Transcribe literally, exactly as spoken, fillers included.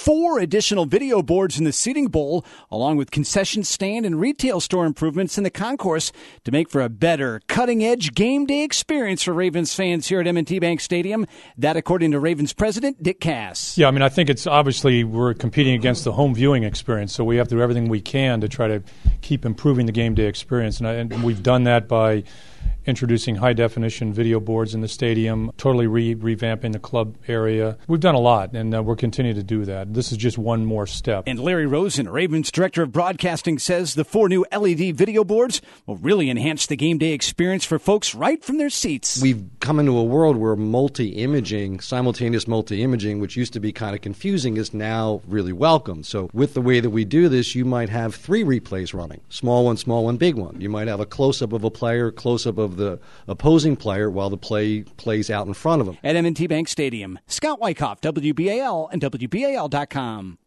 four additional video boards in the seating bowl, along with concession stand and retail store improvements in the concourse to make for a better, cutting-edge game day experience for Ravens fans here at M and T Bank Stadium. That according to Ravens president Dick Cass. Yeah, I mean, I think it's obviously we're competing against the home viewing experience, so we have to do everything we can to try to keep improving the game day experience. And, I, and we've done that by introducing high-definition video boards in the stadium, totally re- revamping the club area. We've done a lot, and uh, we're continuing to do that. This is just one more step. And Larry Rosen, Ravens Director of Broadcasting, says the four new L E D video boards will really enhance the game day experience for folks right from their seats. We've come into a world where multi-imaging, simultaneous multi-imaging, which used to be kind of confusing, is now really welcome. So with the way that we do this, you might have three replays running, small one, small one, big one. You might have a close-up of a player, close-up of the opposing player while the play plays out in front of him. At M and T Bank Stadium, Scott Wyckoff, W B A L and W B A L dot com.